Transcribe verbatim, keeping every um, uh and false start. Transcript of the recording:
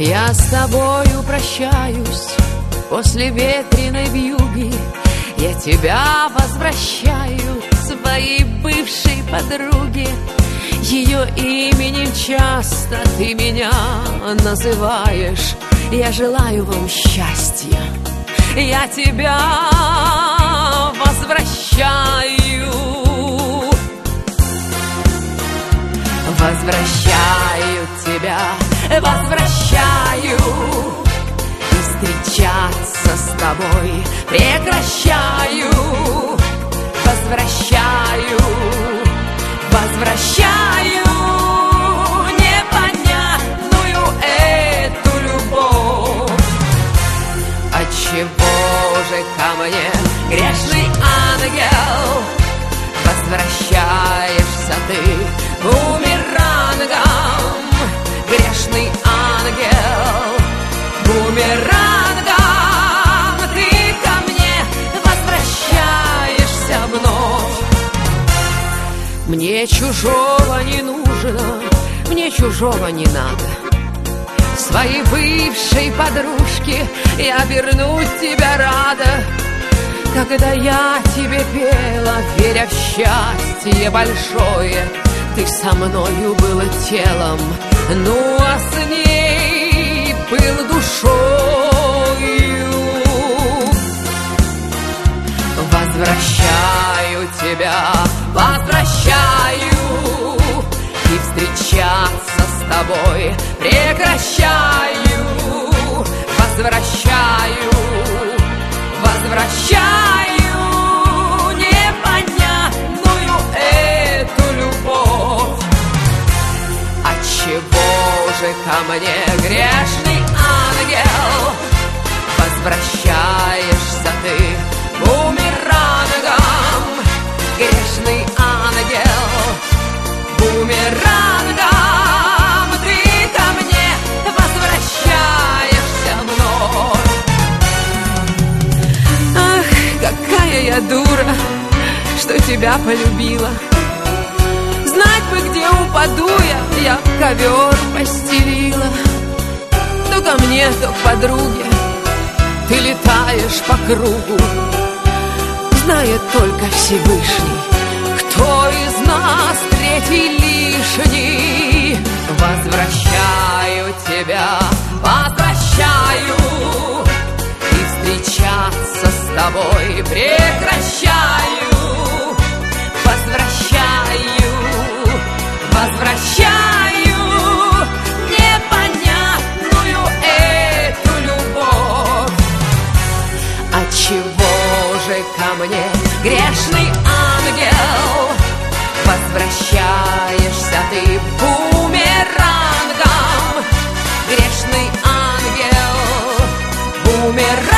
Я с тобою прощаюсь после ветреной вьюги. Я тебя возвращаю своей бывшей подруге. Ее именем часто ты меня называешь. Я желаю вам счастья, я тебя возвращаю. Возвращаю тебя, возвращаю. И встречаться с тобой прекращаю. Возвращаю, возвращаю непонятную эту любовь. Отчего же ко мне, грешный ангел, возвращаешься ты бумерангом? Грешный ангел, бумерангом ты ко мне возвращаешься вновь. Мне чужого не нужно, мне чужого не надо. Своей бывшей подружке я вернуть тебя рада. Когда я тебе пела, веря в счастье большое, ты со мною был телом, ну а с ней был душою. Возвращаю тебя, возвращаю. И встречаться с тобой прекращаю. Возвращаю, возвращаю непонятную эту любовь. Отчего же ко мне, грешный ангел, возвращаешься ты бумерангом? Грешный ангел, бумерангом ты ко мне возвращаешься вновь. Ах, какая я дура, что тебя полюбила. Знать бы, где упаду я, я ковер постелила. То ко мне, то к подруге ты летаешь по кругу. Знает только Всевышний, кто из нас третий лишний. Возвращаю тебя, возвращаю. И встречаться с тобой прекращаю. Возвращаю, возвращаю непонятную эту любовь. Отчего же ко мне, грешный ангел, возвращаешься ты бумерангом? Грешный ангел, бумеранг.